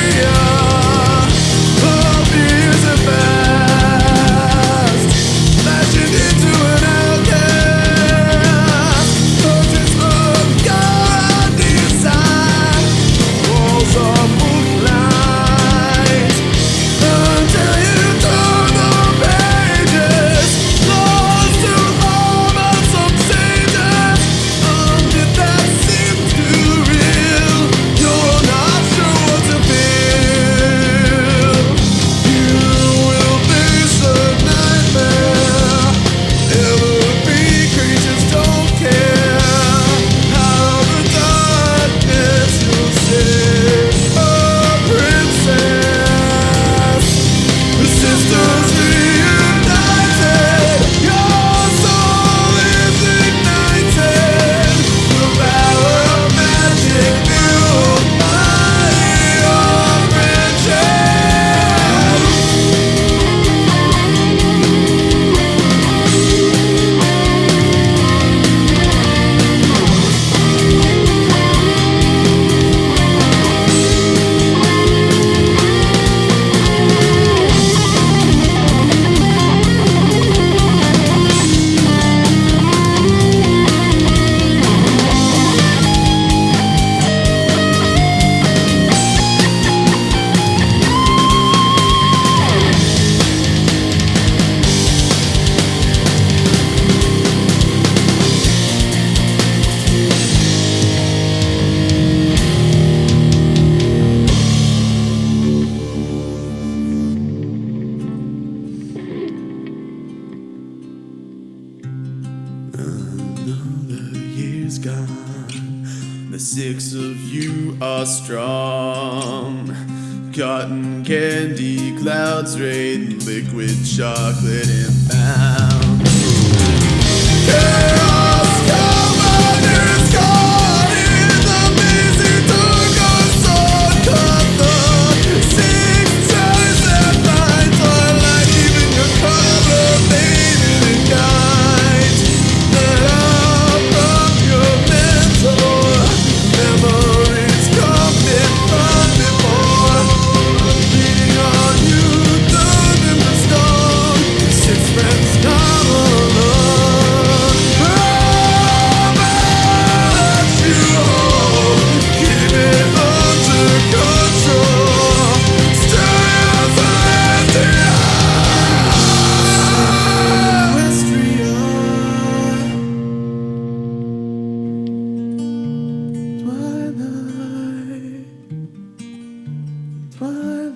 Another year's gone. The six of you are strong. Cotton candy clouds rain, liquid chocolate inbound. Chaos commoners caught in the busy dark of sun. Cut the six ties that bind twilight, even your color faded in guides that are from your mentor. Memories coming from before, leaning on you, thunder the storm. Six friends not alone. Twilight.